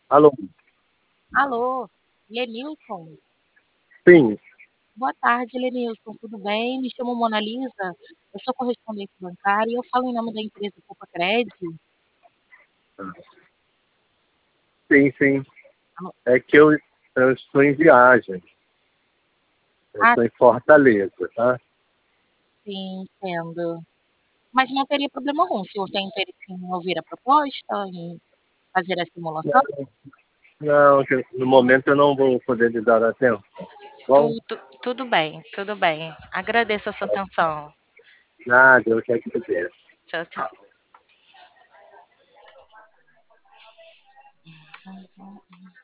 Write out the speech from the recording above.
Alô? Alô, Lenilson? Sim. Boa tarde, Lenilson. Tudo bem? Me chamo Mona Lisa. Eu sou correspondente bancária e eu falo em nome da empresa Copacred. Sim, sim. Alô? É que eu estou em viagem. Eu Ah, estou em Fortaleza, tá? sim, entendo. Mas não teria problema algum. Se você tem interesse em ouvir a proposta, em fazer a simulação, Não, no momento eu não vou poder lhe dar a tempo. Bom, tudo bem, tudo bem. Agradeço a sua atenção. nada, eu quero que dizer. Tchau, tchau.